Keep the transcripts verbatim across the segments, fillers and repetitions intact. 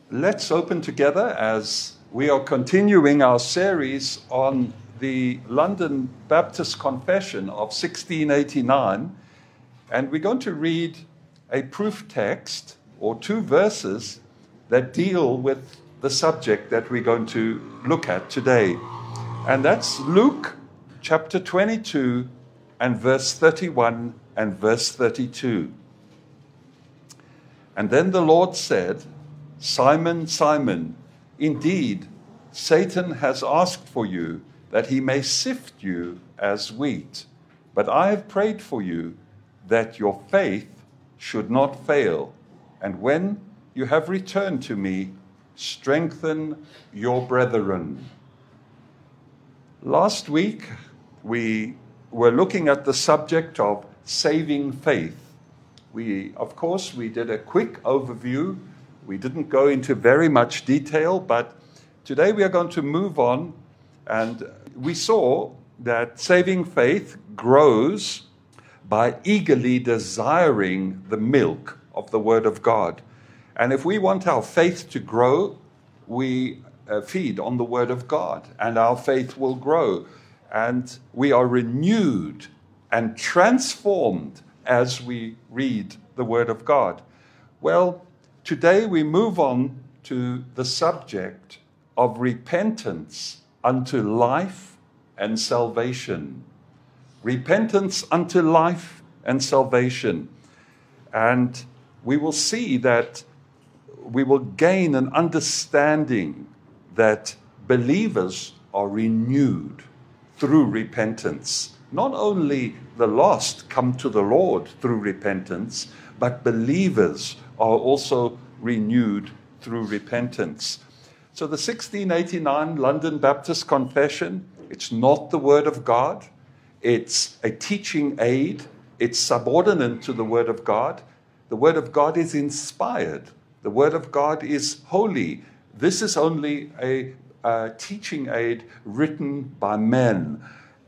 Let's open together as we are continuing our series on the London Baptist Confession of sixteen eighty-nine, and we're going to read a proof text or two verses that deal with the subject that we're going to look at today. And that's Luke chapter twenty-two and verse thirty-one and verse thirty-two. And then the Lord said, Simon, Simon, indeed, Satan has asked for you that he may sift you as wheat. But I have prayed for you that your faith should not fail. And when you have returned to me, strengthen your brethren. Last week, we were looking at the subject of saving faith. We, of course, we did a quick overview. We didn't go into very much detail, but today we are going to move on. And we saw that saving faith grows by eagerly desiring the milk of the Word of God. And if we want our faith to grow, we uh, feed on the Word of God, and our faith will grow. And we are renewed and transformed as we read the Word of God. Well, today we move on to the subject of repentance unto life and salvation. Repentance unto life and salvation. And we will see that we will gain an understanding that believers are renewed through repentance. Not only the lost come to the Lord through repentance, but believers are also renewed through repentance. So the sixteen eighty-nine London Baptist Confession, it's not the Word of God. It's a teaching aid. It's subordinate to the Word of God. The Word of God is inspired. The Word of God is holy. This is only a, a teaching aid written by men.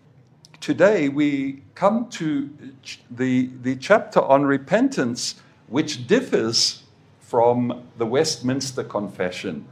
Today we come to the, the chapter on repentance, which differs from the Westminster Confession.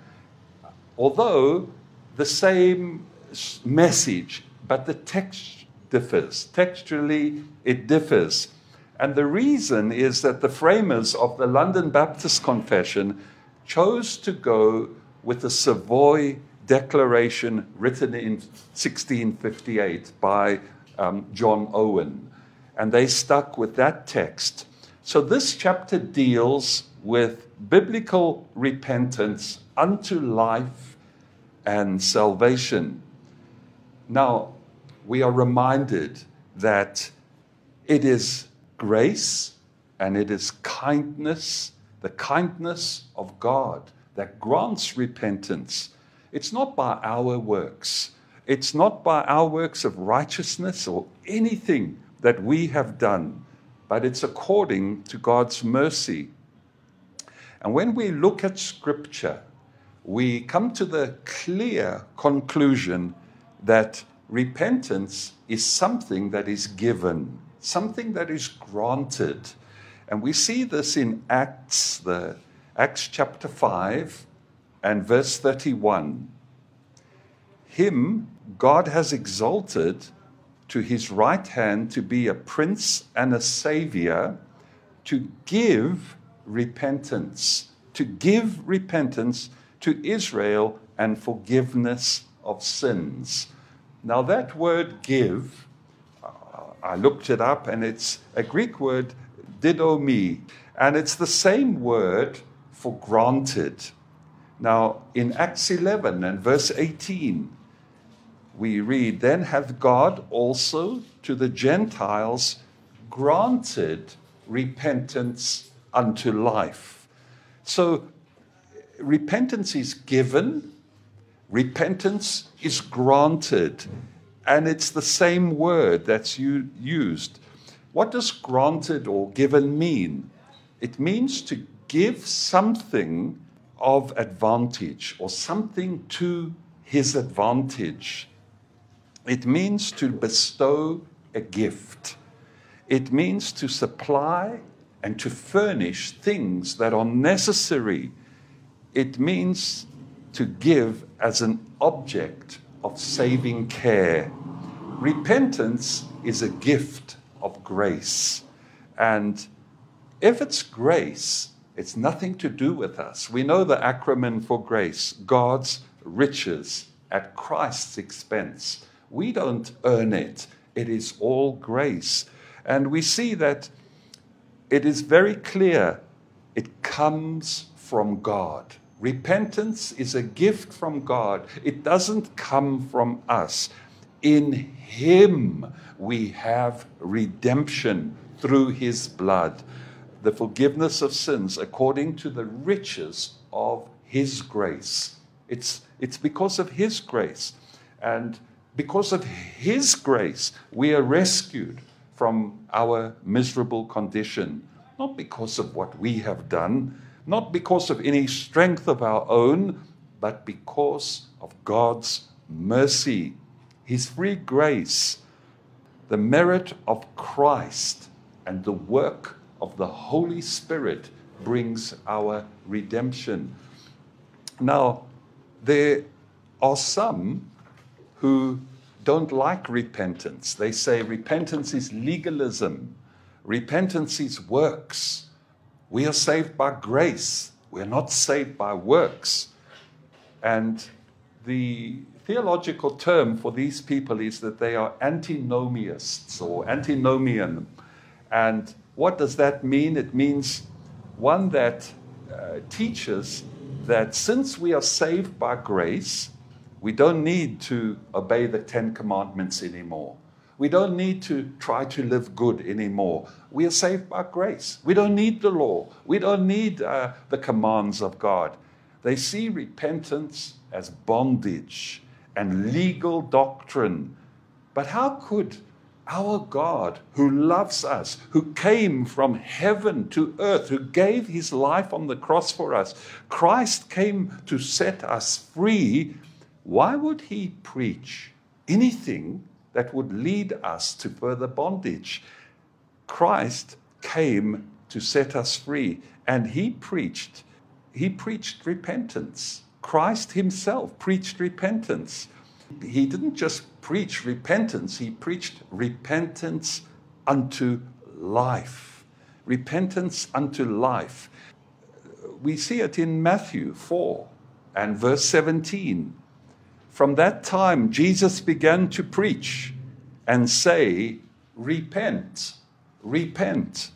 Although the same message, but the text differs. Textually, it differs. And the reason is that the framers of the London Baptist Confession chose to go with the Savoy Declaration written in sixteen fifty-eight by um, John Owen. And they stuck with that text. So this chapter deals with biblical repentance unto life and salvation. Now, we are reminded that it is grace and it is kindness, the kindness of God that grants repentance. It's not by our works. It's not by our works of righteousness or anything that we have done, but it's according to God's mercy. And when we look at Scripture, we come to the clear conclusion that repentance is something that is given, something that is granted. And we see this in Acts, the Acts chapter five and verse thirty-one. Him God has exalted to his right hand to be a prince and a savior, to give repentance, to give repentance to Israel and forgiveness of sins. Now that word give, uh, I looked it up, and it's a Greek word, didomi, and it's the same word for granted. Now in Acts eleven and verse eighteen, we read, then hath God also to the Gentiles granted repentance unto life. So repentance is given, repentance is granted, and it's the same word that's u- used. What does granted or given mean? It means to give something of advantage or something to his advantage. It means to bestow a gift. It means to supply and to furnish things that are necessary it means to give as an object of saving care. Repentance is a gift of grace. And if it's grace, it's nothing to do with us. We know the acronym for grace, God's riches at Christ's expense. We don't earn it. It is all grace. And we see that it is very clear it comes from God. Repentance is a gift from God. It doesn't come from us. In Him we have redemption through His blood, the forgiveness of sins according to the riches of His grace. It's, it's because of His grace. And because of His grace, we are rescued from our miserable condition. Not because of what we have done, not because of any strength of our own, but because of God's mercy, His free grace, the merit of Christ, and the work of the Holy Spirit brings our redemption. Now, there are some who don't like repentance. They say repentance is legalism. Repentance is works. We are saved by grace. We're not saved by works. And the theological term for these people is that they are antinomiists or antinomian. And what does that mean? It means one that uh, teaches that since we are saved by grace, we don't need to obey the Ten Commandments anymore. We don't need to try to live good anymore. We are saved by grace. We don't need the law. We don't need uh, the commands of God. They see repentance as bondage and legal doctrine. But how could our God, who loves us, who came from heaven to earth, who gave His life on the cross for us, Christ came to set us free, why would He preach anything that would lead us to further bondage? Christ came to set us free, and he preached he preached repentance. Christ Himself preached repentance. He didn't just preach repentance, He preached repentance unto life. Repentance unto life. We see it in Matthew four and verse seventeen. From that time, Jesus began to preach and say, repent, repent.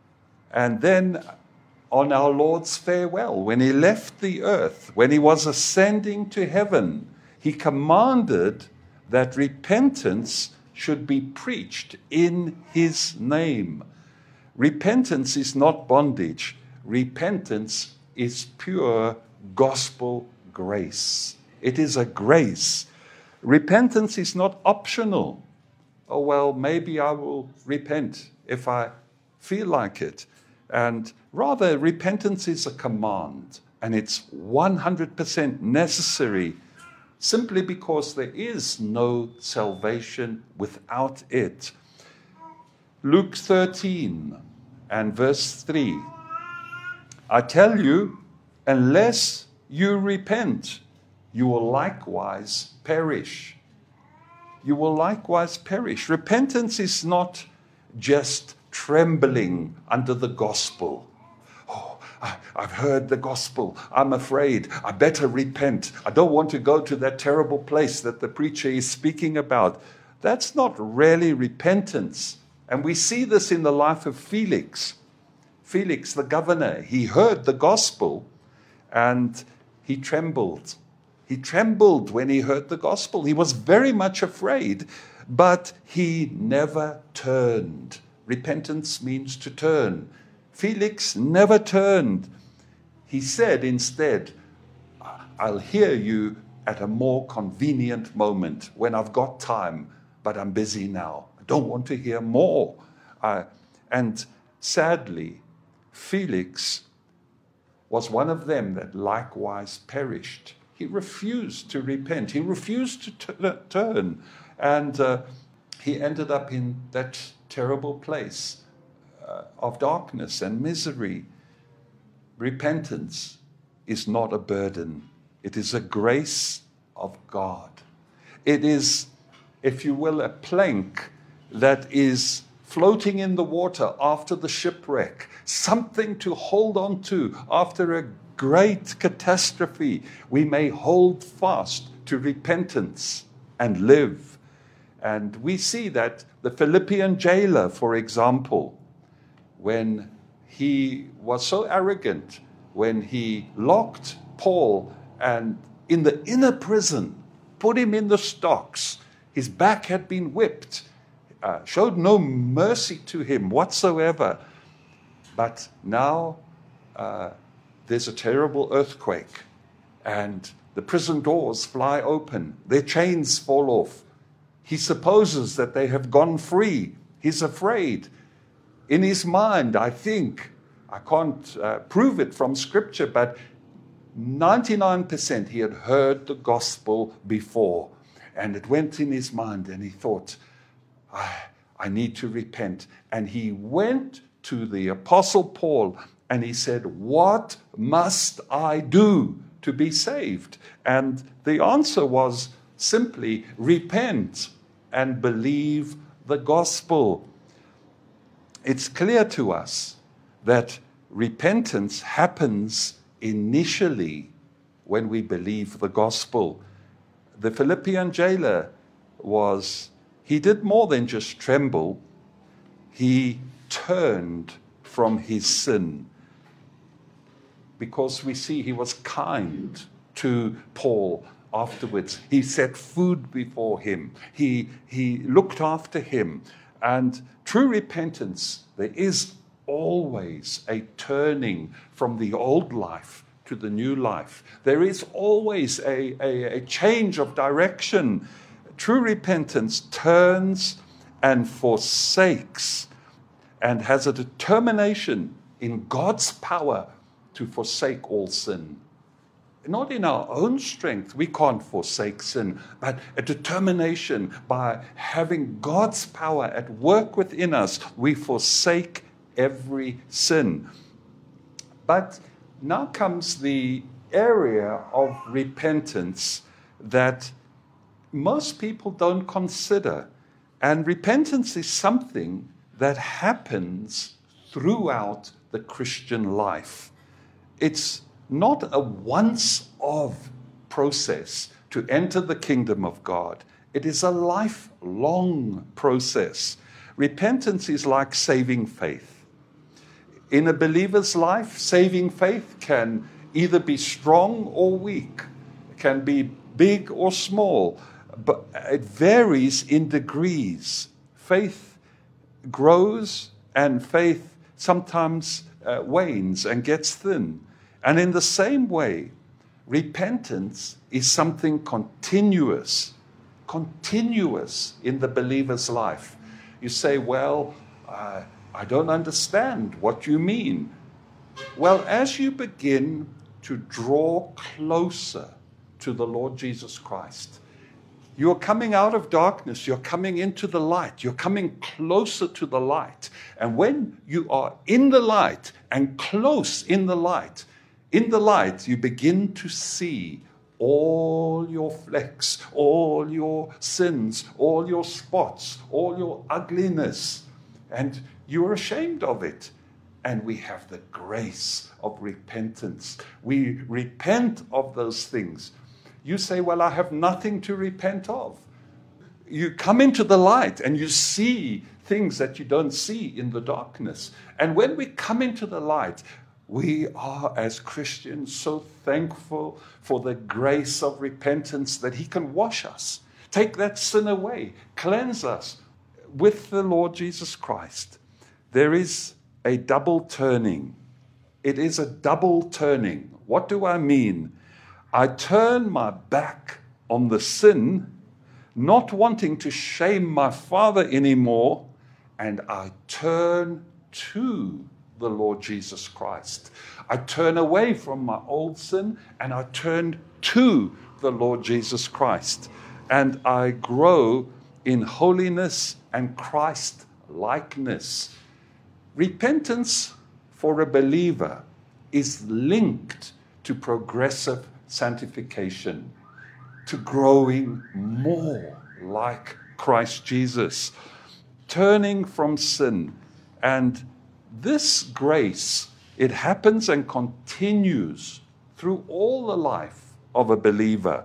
And then on our Lord's farewell, when He left the earth, when He was ascending to heaven, He commanded that repentance should be preached in His name. Repentance is not bondage. Repentance is pure gospel grace. It is a grace. Repentance is not optional. Oh, well, maybe I will repent if I feel like it. And rather, repentance is a command, and it's one hundred percent necessary simply because there is no salvation without it. Luke thirteen and verse three. I tell you, unless you repent, you will likewise perish. You will likewise perish. Repentance is not just trembling under the gospel. Oh, I, I've heard the gospel. I'm afraid. I better repent. I don't want to go to that terrible place that the preacher is speaking about. That's not really repentance. And we see this in the life of Felix. Felix, the governor, he heard the gospel and he trembled. He trembled when he heard the gospel. He was very much afraid, but he never turned. Repentance means to turn. Felix never turned. He said instead, I'll hear you at a more convenient moment when I've got time, but I'm busy now. I don't want to hear more. Uh, and sadly, Felix was one of them that likewise perished. He refused to repent. He refused to t- turn. And uh, he ended up in that terrible place uh, of darkness and misery. Repentance is not a burden. It is a grace of God. It is, if you will, a plank that is floating in the water after the shipwreck, something to hold on to after a great catastrophe. We may hold fast to repentance and live. And we see that the Philippian jailer, for example, when he was so arrogant, when he locked Paul and in the inner prison, put him in the stocks, his back had been whipped, uh, showed no mercy to him whatsoever. But now uh, there's a terrible earthquake and the prison doors fly open, their chains fall off. He supposes that they have gone free. He's afraid. In his mind, I think, I can't uh, prove it from Scripture, but ninety-nine percent he had heard the gospel before. And it went in his mind and he thought, I, I need to repent. And he went to the Apostle Paul and he said, what must I do to be saved? And the answer was simply repent and believe the gospel. It's clear to us that repentance happens initially when we believe the gospel. The Philippian jailer was, he did more than just tremble. He turned from his sin, because we see he was kind to Paul afterwards. He set food before him. He, he looked after him. And true repentance, there is always a turning from the old life to the new life. There is always a, a, a change of direction. True repentance turns and forsakes and has a determination in God's power to forsake all sin. Not in our own strength, we can't forsake sin, but a determination by having God's power at work within us, we forsake every sin. But now comes the area of repentance that most people don't consider. And repentance is something that happens throughout the Christian life. It's not a once-off process to enter the kingdom of God. It is a lifelong process. Repentance is like saving faith. In a believer's life, saving faith can either be strong or weak, can be big or small, but it varies in degrees. Faith grows and faith sometimes uh, wanes and gets thin. And in the same way, repentance is something continuous, continuous in the believer's life. You say, well, uh, I don't understand what you mean. Well, as you begin to draw closer to the Lord Jesus Christ, you're coming out of darkness, you're coming into the light, you're coming closer to the light. And when you are in the light and close in the light, in the light, you begin to see all your flecks, all your sins, all your spots, all your ugliness, and you're ashamed of it. And we have the grace of repentance. We repent of those things. You say, well, I have nothing to repent of. You come into the light and you see things that you don't see in the darkness. And when we come into the light, we are, as Christians, so thankful for the grace of repentance that He can wash us, take that sin away, cleanse us with the Lord Jesus Christ. There is a double turning. It is a double turning. What do I mean? I turn my back on the sin, not wanting to shame my Father anymore, and I turn to the Lord Jesus Christ. I turn away from my old sin and I turn to the Lord Jesus Christ. And I grow in holiness and Christ-likeness. Repentance for a believer is linked to progressive sanctification, to growing more like Christ Jesus, turning from sin. And this grace, it happens and continues through all the life of a believer.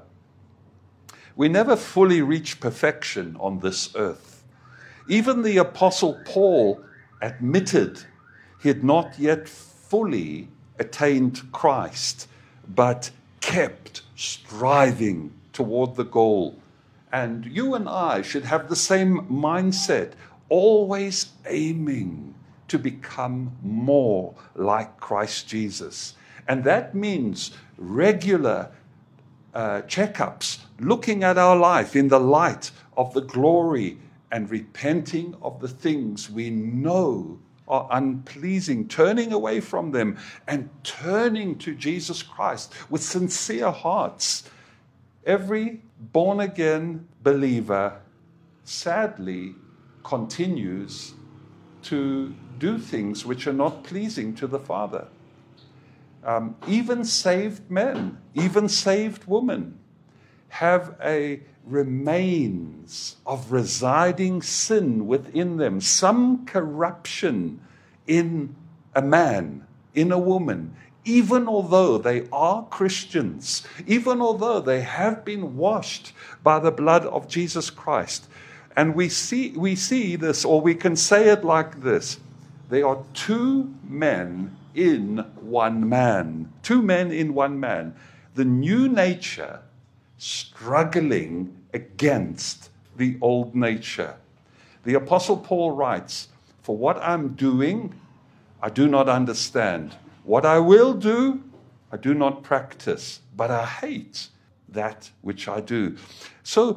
We never fully reach perfection on this earth. Even the Apostle Paul admitted he had not yet fully attained Christ, but kept striving toward the goal. And you and I should have the same mindset, always aiming to become more like Christ Jesus. And that means regular uh, checkups, looking at our life in the light of the glory and repenting of the things we know are unpleasing, turning away from them and turning to Jesus Christ with sincere hearts. Every born-again believer, sadly, continues to do things which are not pleasing to the Father. Um, even saved men, even saved women, have a remains of residing sin within them, some corruption in a man, in a woman, even although they are Christians, even although they have been washed by the blood of Jesus Christ. And we see, we see this, or we can say it like this: there are two men in one man. Two men in one man. The new nature struggling against the old nature. The Apostle Paul writes, "For what I'm doing, I do not understand. What I will do, I do not practice, but I hate that which I do." So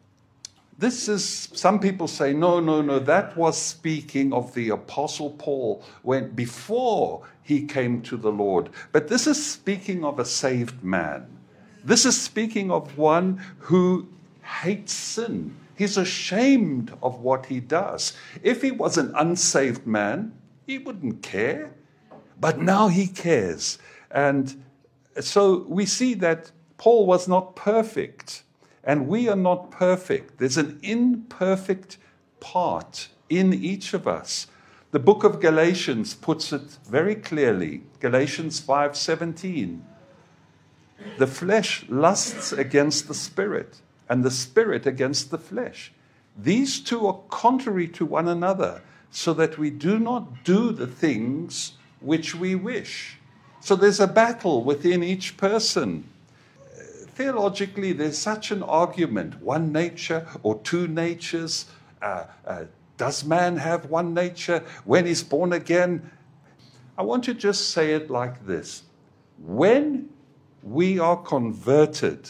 this is, some people say, no, no, no, that was speaking of the Apostle Paul when before he came to the Lord. But this is speaking of a saved man. This is speaking of one who hates sin. He's ashamed of what he does. If he was an unsaved man, he wouldn't care. But now he cares. And so we see that Paul was not perfect. And we are not perfect. There's an imperfect part in each of us. The book of Galatians puts it very clearly. Galatians five seventeen. The flesh lusts against the spirit, and the spirit against the flesh. These two are contrary to one another, so that we do not do the things which we wish. So there's a battle within each person. Theologically, there's such an argument, one nature or two natures. Uh, uh, does man have one nature when he's born again? I want to just say it like this. When we are converted,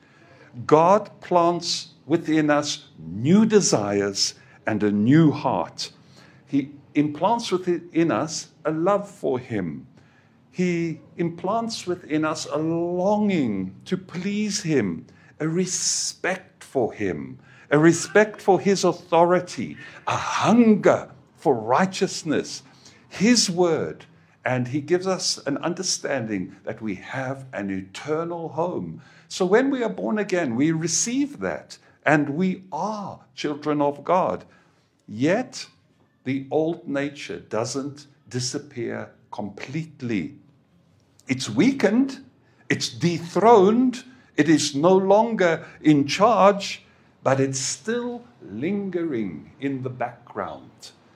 God plants within us new desires and a new heart. He implants within us a love for Him. He implants within us a longing to please Him, a respect for Him, a respect for His authority, a hunger for righteousness, His word. And He gives us an understanding that we have an eternal home. So when we are born again, we receive that, and we are children of God. Yet, the old nature doesn't disappear completely. It's weakened, it's dethroned, it is no longer in charge, but it's still lingering in the background.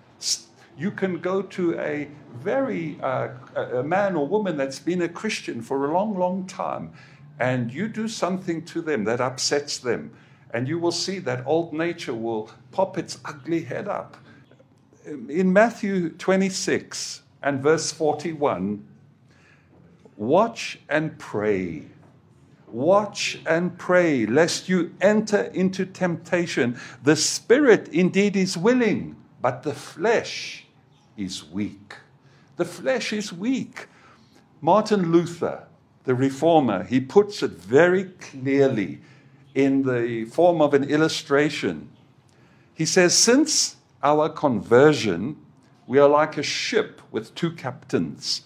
You can go to a very, uh, a man or woman that's been a Christian for a long, long time, and you do something to them that upsets them, and you will see that old nature will pop its ugly head up. In Matthew twenty-six and verse forty-one, watch and pray. Watch and pray, lest you enter into temptation. The spirit indeed is willing, but the flesh is weak. The flesh is weak. Martin Luther, the reformer, he puts it very clearly in the form of an illustration. He says, since our conversion, we are like a ship with two captains.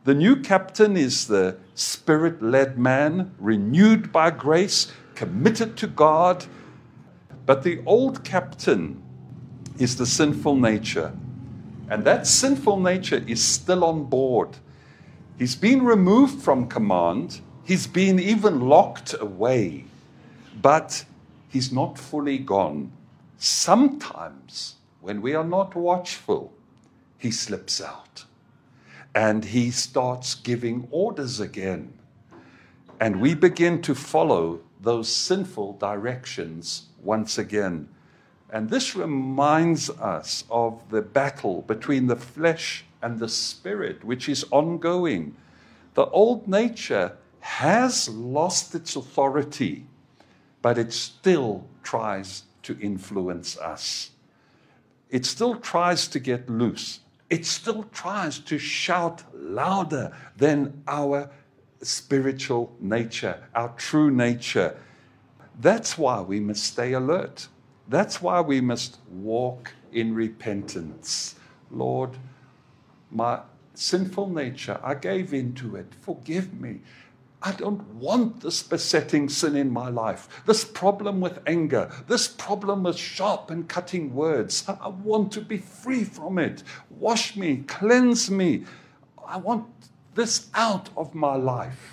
The new captain is the Spirit-led man, renewed by grace, committed to God. But the old captain is the sinful nature. And that sinful nature is still on board. He's been removed from command. He's been even locked away. But he's not fully gone. Sometimes, when we are not watchful, he slips out. And he starts giving orders again. And we begin to follow those sinful directions once again. And this reminds us of the battle between the flesh and the spirit, which is ongoing. The old nature has lost its authority, but it still tries to influence us. It still tries to get loose. It still tries to shout louder than our spiritual nature, our true nature. That's why we must stay alert. That's why we must walk in repentance. Lord, my sinful nature, I gave into it. Forgive me. I don't want this besetting sin in my life, this problem with anger, this problem with sharp and cutting words. I want to be free from it. Wash me, cleanse me. I want this out of my life.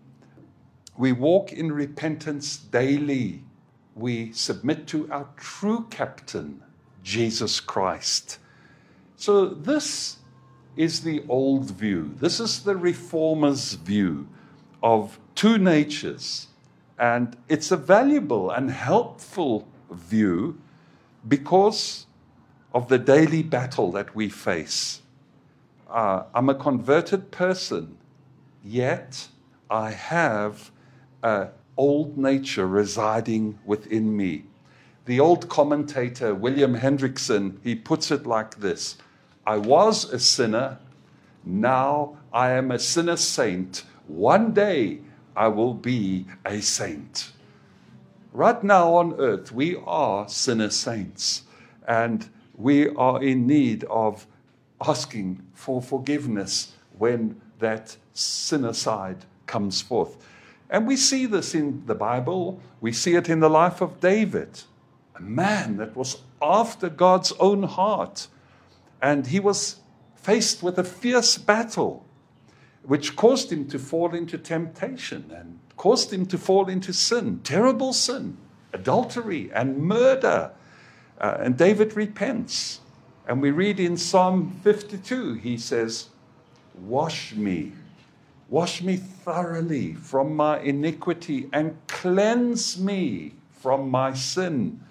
We walk in repentance daily. We submit to our true captain, Jesus Christ. So this is the old view. This is the Reformers' view of two natures. And it's a valuable and helpful view because of the daily battle that we face. Uh, I'm a converted person, yet I have an old nature residing within me. The old commentator, William Hendrickson, he puts it like this: I was a sinner, now I am a sinner saint. One day I will be a saint. Right now on earth, we are sinner saints, and we are in need of asking for forgiveness when that sinner side comes forth. And we see this in the Bible. We see it in the life of David, a man that was after God's own heart. And he was faced with a fierce battle, which caused him to fall into temptation and caused him to fall into sin, terrible sin, adultery and murder. Uh, and David repents. And we read in Psalm fifty-two, he says, wash me, wash me thoroughly from my iniquity and cleanse me from my sin.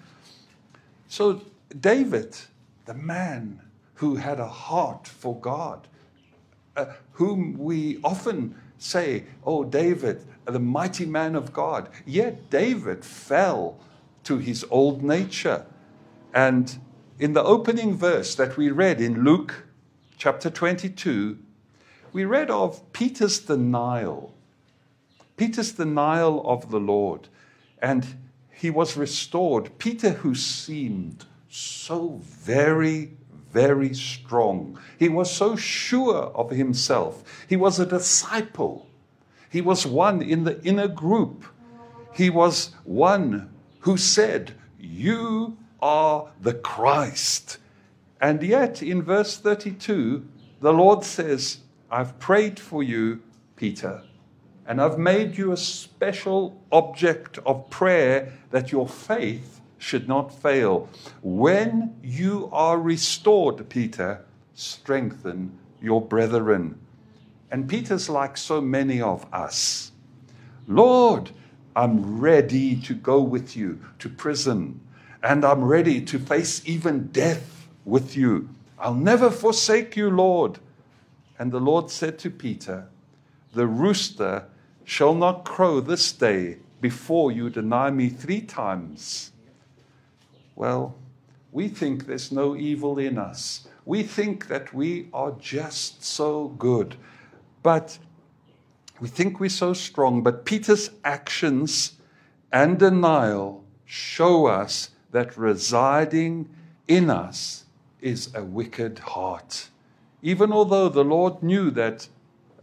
So David, the man who had a heart for God, uh, whom we often say, oh, David, the mighty man of God. Yet David fell to his old nature. And in the opening verse that we read in Luke chapter twenty-two, we read of Peter's denial. Peter's denial of the Lord. And he was restored. Peter, who seemed so very, very strong. He was so sure of himself. He was a disciple. He was one in the inner group. He was one who said, you are the Christ. And yet in verse thirty-two, the Lord says, I've prayed for you, Peter, and I've made you a special object of prayer that your faith should not fail. When you are restored, Peter, strengthen your brethren. And Peter's like so many of us. Lord, I'm ready to go with you to prison, and I'm ready to face even death with you. I'll never forsake you, Lord. And the Lord said to Peter, the rooster shall not crow this day before you deny me three times. Well, we think there's no evil in us. We think that we are just so good. But we think we're so strong. But Peter's actions and denial show us that residing in us is a wicked heart. Even although the Lord knew that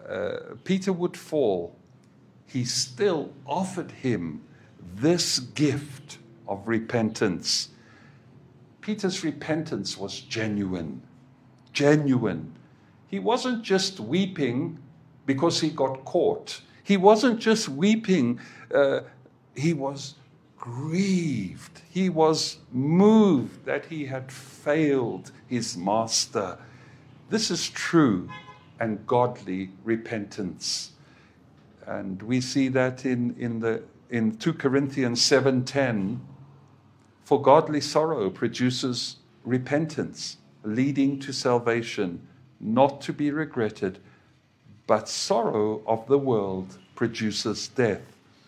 uh, Peter would fall, he still offered him this gift of repentance. Peter's repentance was genuine, genuine. He wasn't just weeping because he got caught. He wasn't just weeping, uh, he was grieved. He was moved that he had failed his master. This is true and godly repentance. And we see that in, in, the, in Second Corinthians seven ten. For godly sorrow produces repentance, leading to salvation, not to be regretted, but sorrow of the world produces death.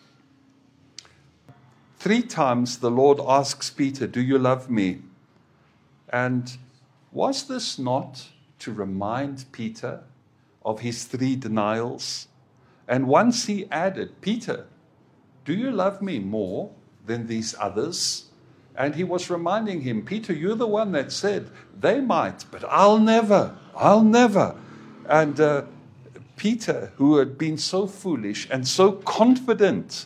Three times the Lord asks Peter, do you love me? And was this not to remind Peter of his three denials? And once he added, Peter, do you love me more than these others? And he was reminding him, Peter, you're the one that said, they might, but I'll never, I'll never. And uh, Peter, who had been so foolish and so confident,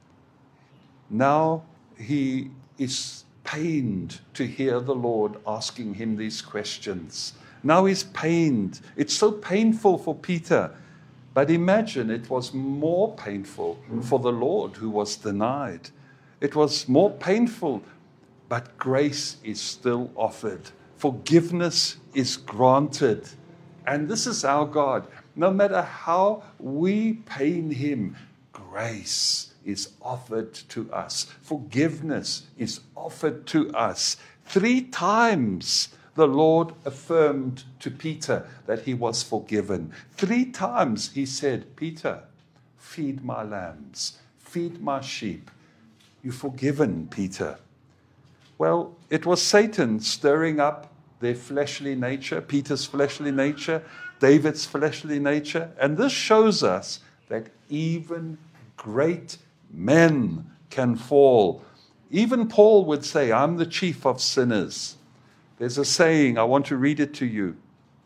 now he is pained to hear the Lord asking him these questions. Now he's pained. It's so painful for Peter. But imagine it was more painful for the Lord who was denied. It was more painful, but grace is still offered. Forgiveness is granted. And this is our God. No matter how we pain him, grace is offered to us. Forgiveness is offered to us. Three times the Lord affirmed to Peter that he was forgiven. Three times he said, Peter, feed my lambs, feed my sheep. You're forgiven, Peter. Well, it was Satan stirring up their fleshly nature, Peter's fleshly nature, David's fleshly nature. And this shows us that even great men can fall. Even Paul would say, I'm the chief of sinners. There's a saying, I want to read it to you.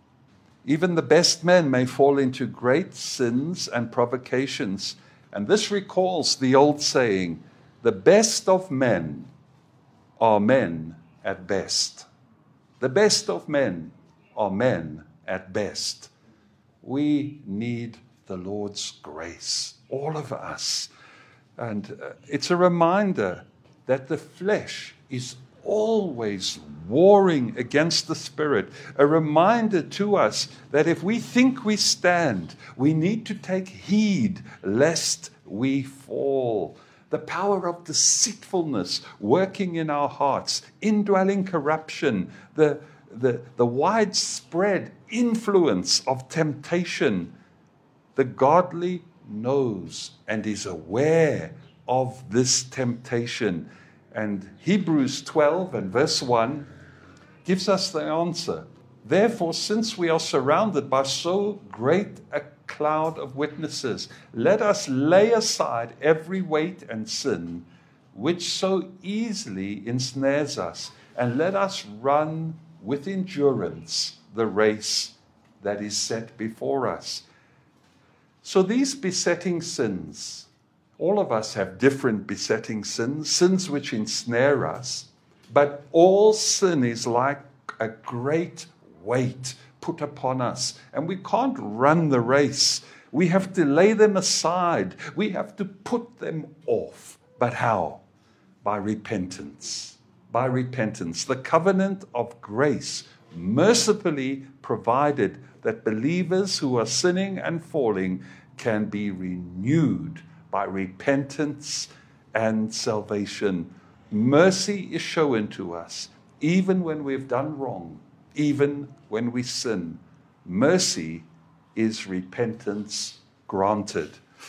Even the best men may fall into great sins and provocations. And this recalls the old saying, the best of men are men at best. The best of men are men at best. We need the Lord's grace, all of us. And uh, it's a reminder that the flesh is always warring against the Spirit. A reminder to us that if we think we stand, we need to take heed lest we fall. The power of deceitfulness working in our hearts, indwelling corruption, the, the, the widespread influence of temptation. The godly knows and is aware of this temptation. And Hebrews twelve and verse one gives us the answer. Therefore, since we are surrounded by so great a cloud of witnesses, let us lay aside every weight and sin which so easily ensnares us, and let us run with endurance the race that is set before us. So these besetting sins, all of us have different besetting sins, sins which ensnare us, but all sin is like a great weight put upon us, and we can't run the race. We have to lay them aside. We have to put them off. But how? By repentance. By repentance. The covenant of grace mercifully provided that believers who are sinning and falling can be renewed by repentance and salvation. Mercy is shown to us even when we've done wrong, even when we sin. Mercy is repentance granted.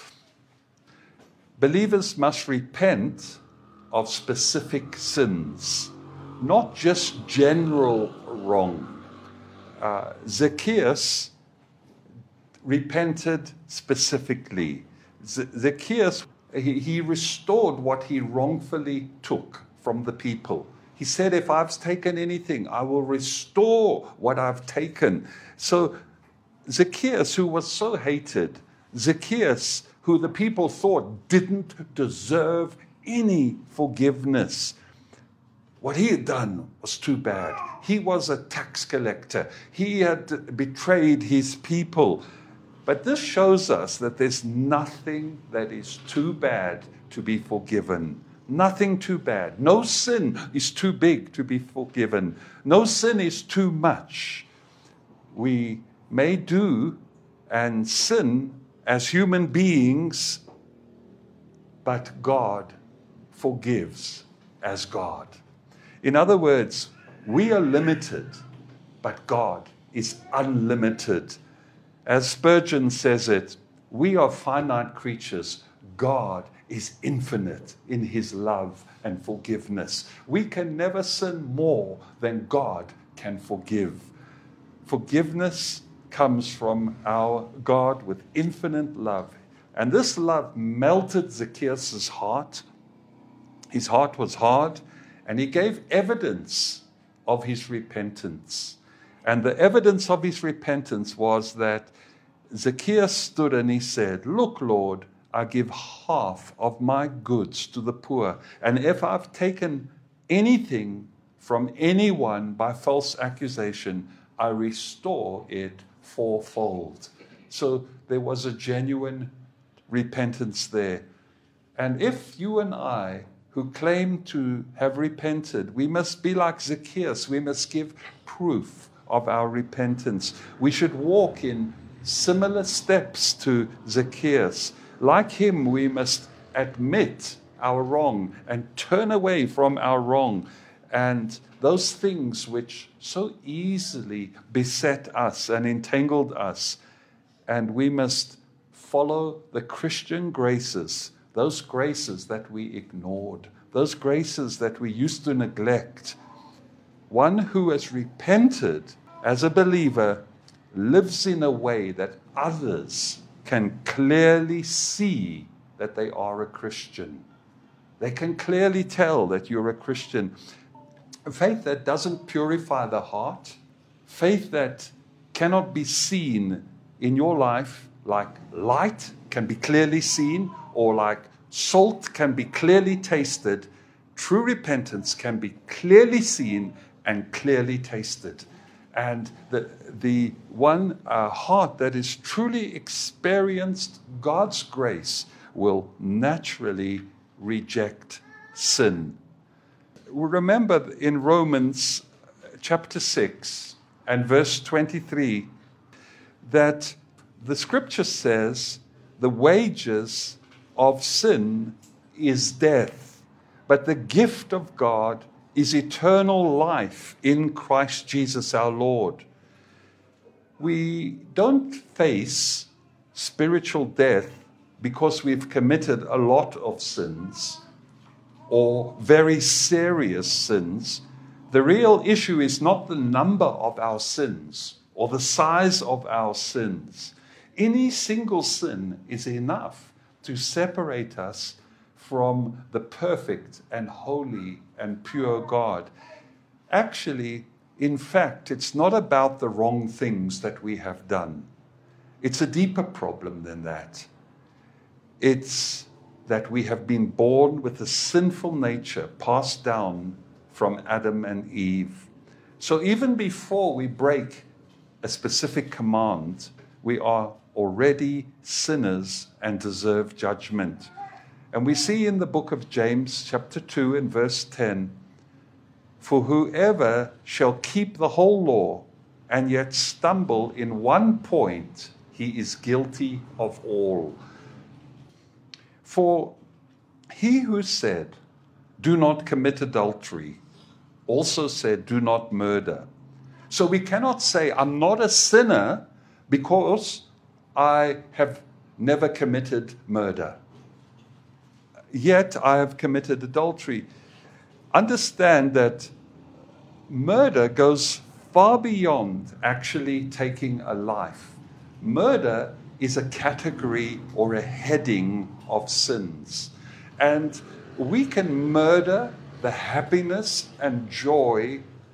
Believers must repent of specific sins, not just general wrong. Uh, Zacchaeus repented specifically. Z- Zacchaeus, he, he restored what he wrongfully took from the people. He said, if I've taken anything, I will restore what I've taken. So Zacchaeus, who was so hated, Zacchaeus, who the people thought didn't deserve any forgiveness, what he had done was too bad. He was a tax collector. He had betrayed his people. But this shows us that there's nothing that is too bad to be forgiven. Nothing too bad. No sin is too big to be forgiven. No sin is too much. We may do and sin as human beings, but God forgives as God. In other words, we are limited, but God is unlimited. As Spurgeon says it, we are finite creatures. God is infinite in his love and forgiveness. We can never sin more than God can forgive. Forgiveness comes from our God with infinite love. And this love melted Zacchaeus' heart. His heart was hard, and he gave evidence of his repentance. And the evidence of his repentance was that Zacchaeus stood and he said, "Look, Lord, I give half of my goods to the poor. And if I've taken anything from anyone by false accusation, I restore it fourfold." So there was a genuine repentance there. And if you and I, who claim to have repented, we must be like Zacchaeus. We must give proof of our repentance. We should walk in similar steps to Zacchaeus. Like him, we must admit our wrong and turn away from our wrong and those things which so easily beset us and entangled us. And we must follow the Christian graces, those graces that we ignored, those graces that we used to neglect. One who has repented as a believer lives in a way that others can clearly see that they are a Christian. They can clearly tell that you're a Christian. Faith that doesn't purify the heart, faith that cannot be seen in your life, like light can be clearly seen, or like salt can be clearly tasted, true repentance can be clearly seen and clearly tasted. And the, the one uh, heart that is truly experienced God's grace will naturally reject sin. Remember in Romans chapter six and verse twenty-three that the scripture says the wages of sin is death, but the gift of God is eternal life in Christ Jesus our Lord. We don't face spiritual death because we've committed a lot of sins or very serious sins. The real issue is not the number of our sins or the size of our sins. Any single sin is enough to separate us from the perfect and holy and pure God. Actually, in fact, it's not about the wrong things that we have done. It's a deeper problem than that. It's that we have been born with a sinful nature passed down from Adam and Eve. So even before we break a specific command, we are already sinners and deserve judgment. And we see in the book of James, chapter two and verse ten, "For whoever shall keep the whole law and yet stumble in one point, he is guilty of all. For he who said, 'Do not commit adultery,' also said, 'Do not murder.' So we cannot say, 'I'm not a sinner because I have never committed murder. Yet I have committed adultery.' Understand that murder goes far beyond actually taking a life. Murder is a category or a heading of sins. And we can murder the happiness and joy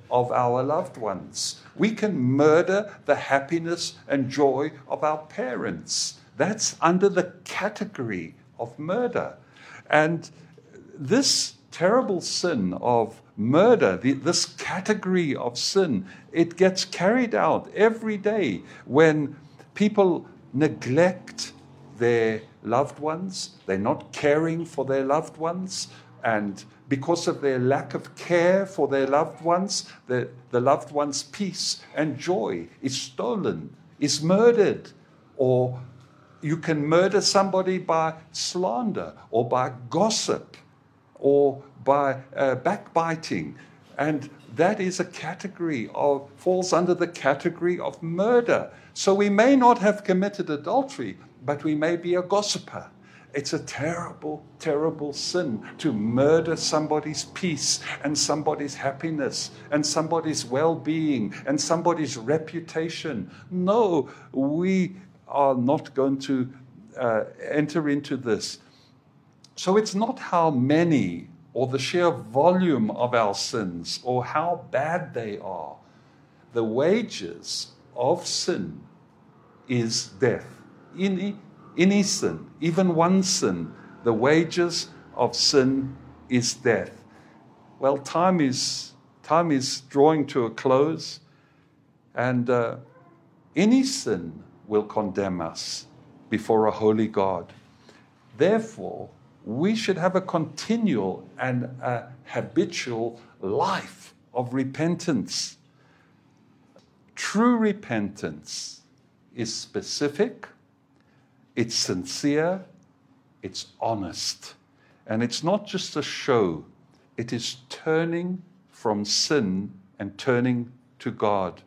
of our loved ones. We can murder the happiness and joy of our parents. That's under the category of murder. And this terrible sin of murder, the, this category of sin, it gets carried out every day when people neglect their loved ones. They're not caring for their loved ones, and because of their lack of care for their loved ones, the, the loved one's peace and joy is stolen, is murdered. Or you can murder somebody by slander or by gossip or by uh, backbiting. And that is a category of, falls under the category of murder. So we may not have committed adultery, but we may be a gossiper. It's a terrible, terrible sin to murder somebody's peace and somebody's happiness and somebody's well-being and somebody's reputation. No, we are not going to uh, enter into this. So it's not how many or the sheer volume of our sins or how bad they are. The wages of sin is death. Any, any sin, even one sin, the wages of sin is death. Well, time is, time is drawing to a close, and uh, any sin will condemn us before a holy God. Therefore, we should have a continual and a habitual life of repentance. True repentance is specific, it's sincere, it's honest. And it's not just a show, it is turning from sin and turning to God.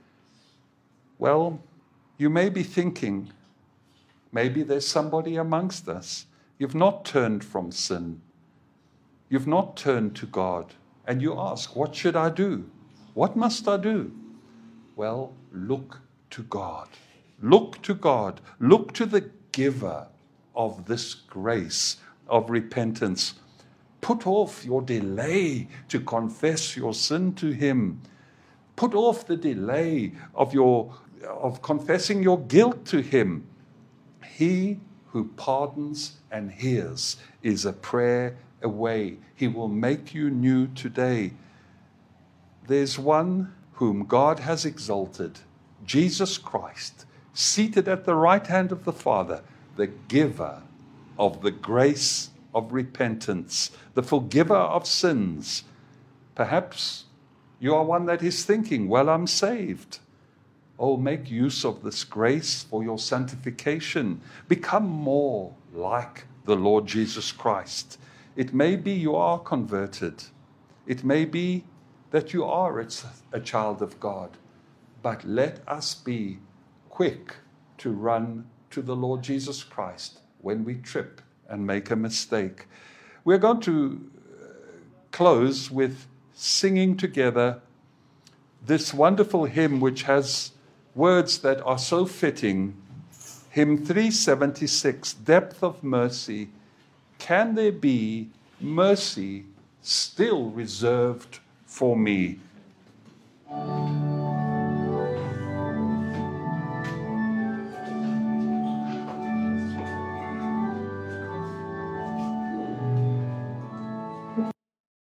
Well, you may be thinking, maybe there's somebody amongst us. You've not turned from sin. You've not turned to God. And you ask, what should I do? What must I do? Well, look to God. Look to God. Look to the giver of this grace of repentance. Put off your delay to confess your sin to Him. Put off the delay of your of confessing your guilt to Him. He who pardons and hears is a prayer away. He will make you new today. There's one whom God has exalted, Jesus Christ, seated at the right hand of the Father, the giver of the grace of repentance, the forgiver of sins. Perhaps you are one that is thinking, well, I'm saved. Oh, make use of this grace for your sanctification. Become more like the Lord Jesus Christ. It may be you are converted. It may be that you are a child of God. But let us be quick to run to the Lord Jesus Christ when we trip and make a mistake. We're going to close with singing together this wonderful hymn which has words that are so fitting. Hymn three seventy-six, Depth of Mercy. Can there be mercy still reserved for me?